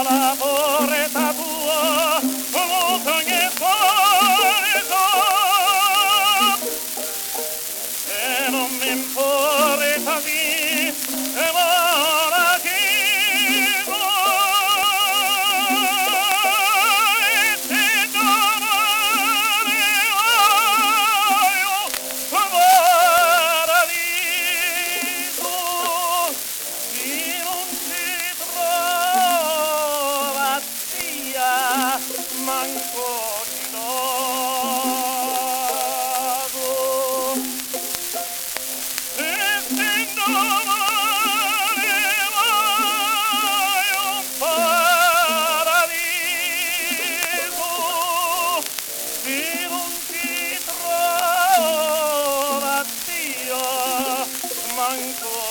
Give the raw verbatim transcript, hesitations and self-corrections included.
la porta tua, tutto ogni solito, e non mi importa di ora che vuoi, ti domani voglio, paradiso, chi non ti trova sia, manco ti dogo. E se domani vai un paradiso, se non ti trova Dio, manco